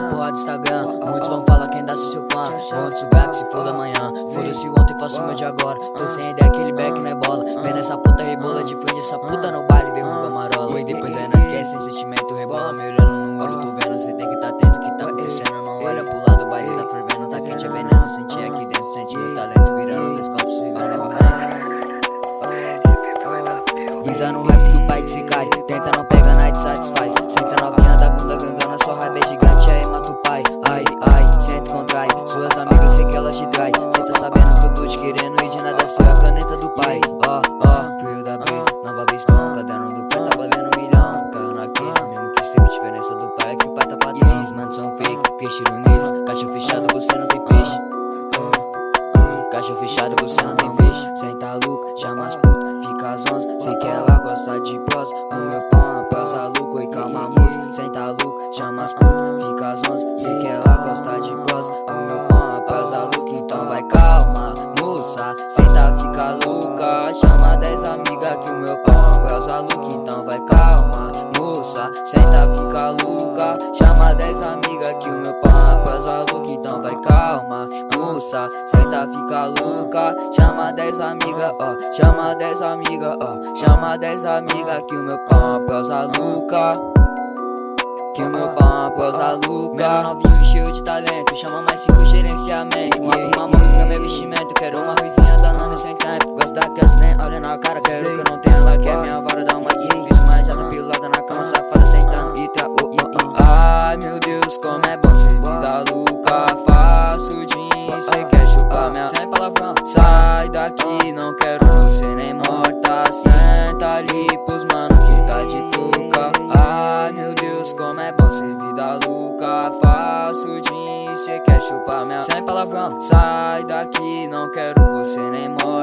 na porra do Instagram. Muitos vão falar quem dá seu fã. Vão te sugar que se for da manhã. Foda-se ontem, faço o meu de agora. Tô sem ideia, aquele back não é bola. Vendo essa puta rebola de frente, essa puta no baile derruba a marola. E depois aí nós esquece, sem sentimento, rebola me olhando no olho. Tô vendo, cê tem que tá atento, que tá acontecendo. Não olha pro lado, o baile tá fervendo, tá quente, é veneno. Senti aqui dentro, senti meu talento virando dois copos, vivendo momento. Brisa no rap do pai que se cai, tenta não pega, nada te satisfaz. Senta novinha da bunda gangana, sua raiva é gigante, aí mata o pai. Ai, ai, senta e contrai, suas amigas sei que elas te trai. Cê tá sabendo que eu tô te querendo e de nada sou a caneta do pai. Frio da brisa, nova pistão, caderno do pai tá valendo 1 milhão. Caiu na crise, mesmo que esteja diferença do pai é que o pai tá patrocínio. Esses manos são fake, fez tiro neles, caixa fechada você não tem peixe. Caixa fechada, você não tem peixe. Senta louca, chama as putas, fica às 11. Sei que ela gosta de prosa. O meu pão é prosa louco e calma a música. Senta louca, chama as putas, fica às 11. Sei que ela gosta de prosa. O meu pão é prosa louca, então vai calma, moça. Senta, fica louca, chama 10 amigas que o meu pão é prosa louca, então vai calma, moça. Senta, fica louca, chama 10 amigas que o meu pão é prosa louca, então vai calma, moça. Senta, fica louca, chama 10 amigas, chama 10 amigas, chama 10 amigas que o meu pão é prosa louca. Que o meu pão é prosa louca. Menor novinho cheio de talento, chama mais 5 gerenciamento. Uma música, meu vestimento, quero uma ruivinha danando sem tempo. Gosto daquelas nem olha na cara, quero que eu não tenha, ela quer minha vara, dá uma difícil. Mas já tô pilada na cama, safada, sentando e ai meu Deus, como é bom ser vida louca. Faço jeans, cê quer chupar minha sem palavrão. Sai daqui, não quero você nem morta. Senta ali pros mano que tá de touca. Ai meu Deus, como é bom ser vida louca. Faço jeans, cê quer chupar minha sem palavrão. Sai daqui, não quero você nem morta.